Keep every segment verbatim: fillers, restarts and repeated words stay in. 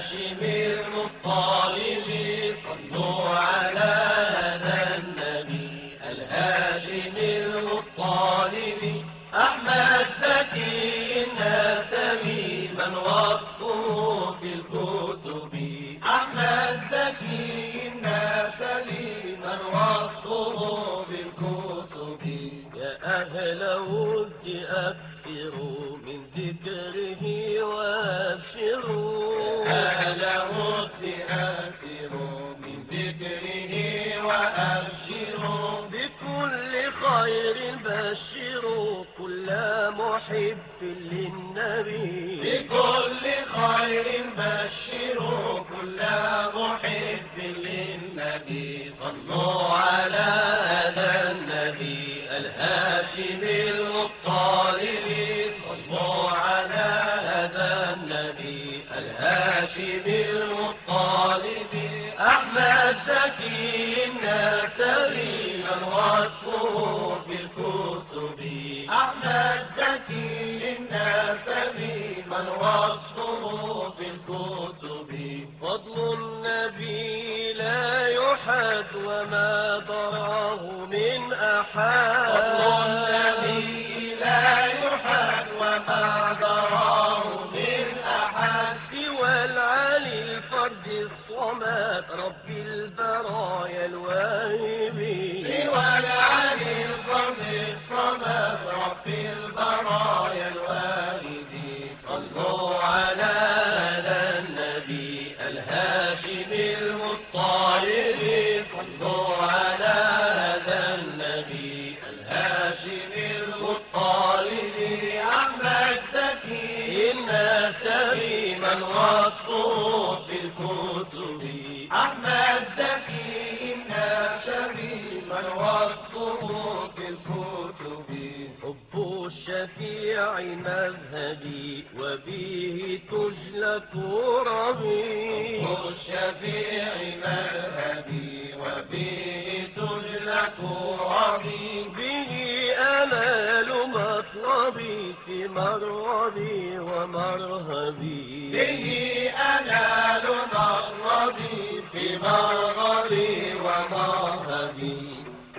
الهاشم المطلب صلوا على هذا النبي الهاشم المطلب أحمد زكي الناس ممن وصفه في الكتب أحمد زكي الناس ممن وصفه بالكتب يا أهل ود أكثروا من ذكره وأبشروا يا أهل ود أكثروا من ذكره وأبشروا بكل خير بشروا كل محب للنبي بكل خير بشروا كل محب للنبي صلوا على هذا النبي الهاشم المطلب صلوا على هذا النبي الهاشم المطلب أحمد زكي الناس ممن وصفه في الكتب أحمد زكي الناس ممن وصفه في الكتب فضل النبي لا يحد وما ضراه من أحد فضل النبي لا يحد وما ضراه من أحد سوى العلي الفرد الصمد رب البرايا الواهب سوى العلي الفرد الصمد رب البرايا الواهب صلوا على هذا النبي الهاشم المطلب صلوا على هذا النبي الهاشم المطلب أحمد زكي الناس ممن وصفه في الكتب أحمد زكي الناس ممن وصفه في الكتب حب الشفيع مذهبي وبه تجلى كربي حب الشفيع مذهبي وبه تجلى كربي به أنال مطلبي في مرغبي ومرهبي به أنال مطلبي في مرغبي ومرهبي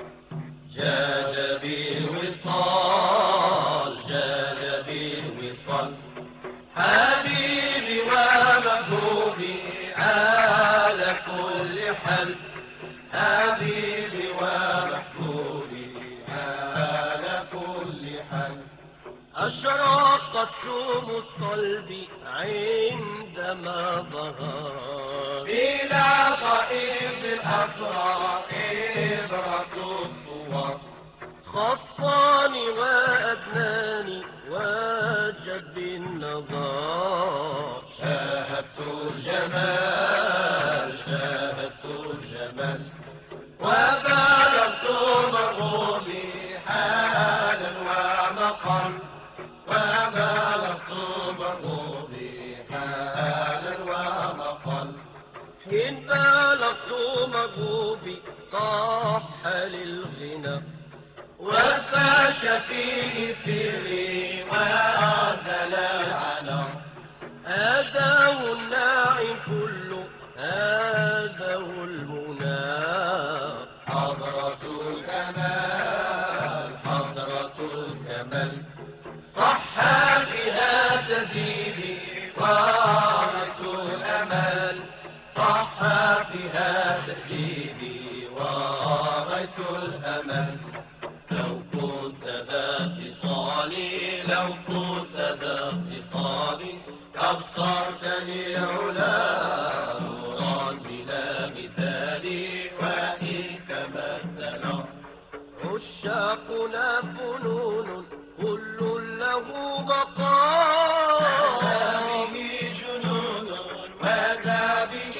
جاد بالوصال جاد بالوصال حبيبي ومحبوبي على كل حال حبيبي ومحبوبي على كل حال أشرقت شموس قلبي عندما ظهر إلى طائف الأسرار إبرة الصور خصاني وأدناني وجد بالنظر شاهدت الجمال شاهدت الجمال وبلغت مرغوبي حالا ومقام وبلغت مرغوبي حالا ومقام حين بلغت مرغوبي صاح للغنى وفاش فيه سري وأنزل العلم هذا هو الناعم كله هذا هو المنى حضرة الكمال حضرة الكمال صح بها تزيدي ورث الأمل صح بها تزيدي ورث الأمل لو كنت ذا اتصالي لو كنت ذا اتصالي أبصرتني العلا نورا بلا مثال وإن تمثل عشاقنا فنون كل له بقاء هذا به جنون وذا به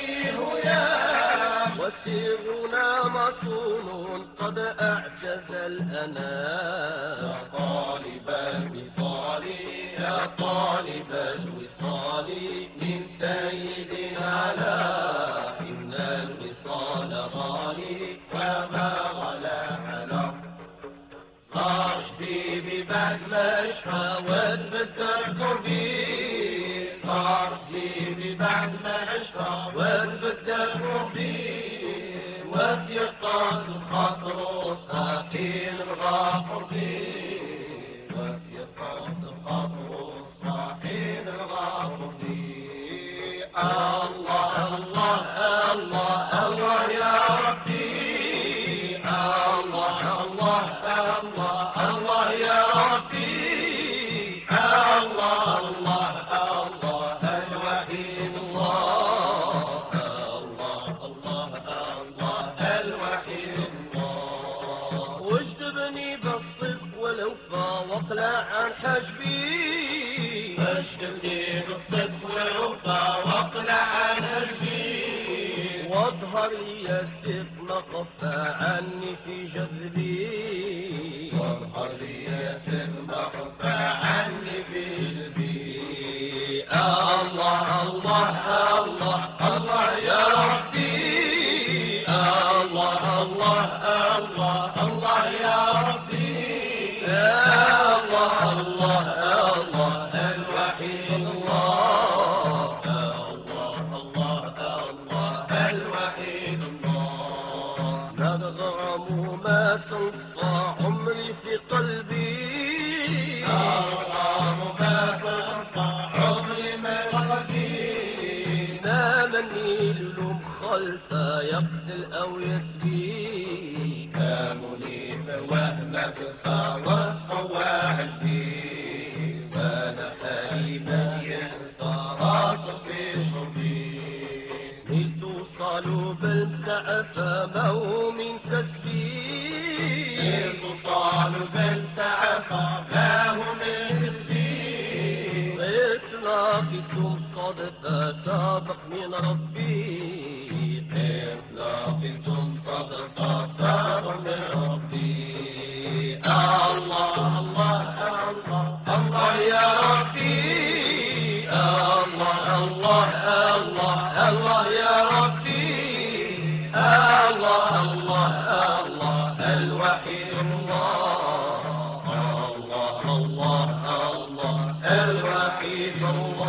هيام وسرنا مصون قد أعجز الأنام يا طالب الوصال يا طالب الوصال من سيد على إن الوصال غالي وما غلا على صاحبي ببعد مشفى وتبتر قربي حبيبي بعد ما اشفى واتبدل روحي واتيقظ الخاطر الساكن الغافر فيه واتيقظ الخاطر الساكن الغافر فيه. الله الله الله الله يا ربي الله الله الله الله يا ربي الله الله الله الوحيد الله الله الله الله الوحيد الله. واجذبني بالصدق والوفا واقلع عن حجبي واجذبني بالصدق والوفا واقلع عن حجبي واظهر لي الصدق ما خفى عني في جذبي واظهر لي الصدق ما خفى عني في جذبي. الله الله الله الله يا ربي الله الله الله الله يا ربي الله الله الله الوحيد الله الله الله الله الوحيد الله. نغرم ما تنصى عمري في قلبي نغرم ما تنصى عمري ما قلبي ما مني للوم خلفه يقتل او يسبي كامني فوهمك صار صواعد فيه وانا حالي من ينسى راس في شربي نلت وصالوا بالسعفة ما هو من كسبي نلت وصالوا بالسعفة ما هو من كسبي اتلاقيتم صدفة سابق من ربي اتلاقيتم صدفة سابق من ربي. الله الله الله الله يا ربي الله الله الله الله يا ربي الله الله الله الوحيد الله الله الله الله الوحيد الله.